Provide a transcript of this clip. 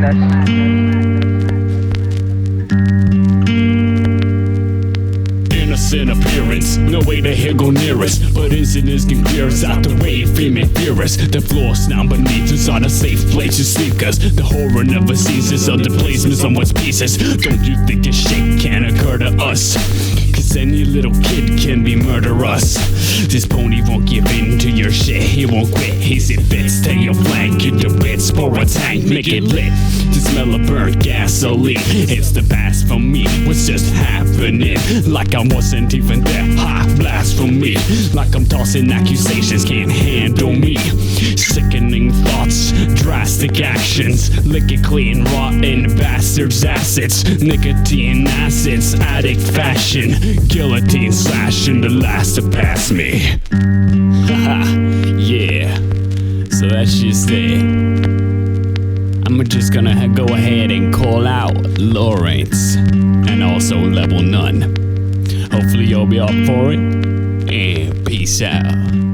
Innocent appearance, no way to hit go near us, but incidents can clear us out the way, fame and fear us. The floors now beneath us are a safe place to sneak us. The horror never ceases of the placement someone's pieces. Don't you think this shit can occur to us? Cause any little kid can be murderous. This pony won't give in to your shit, he won't quit. He's it fits, take your flank, get the bits for a tank, make it lit. The smell of burnt gasoline, it's the past for me. What's just happening? Like I wasn't even there, hot blasphemy. Like I'm tossing accusations, can't handle me. Sickening thoughts, drastic actions. Lick it clean, rotten bastards, acids. Nicotine acids, addict fashion. Guillotine slashing the last to pass me. Haha, yeah. So that's just it. I'm just gonna go ahead and call out Lawrence and also Level None. Hopefully you'll be up for it. And peace out.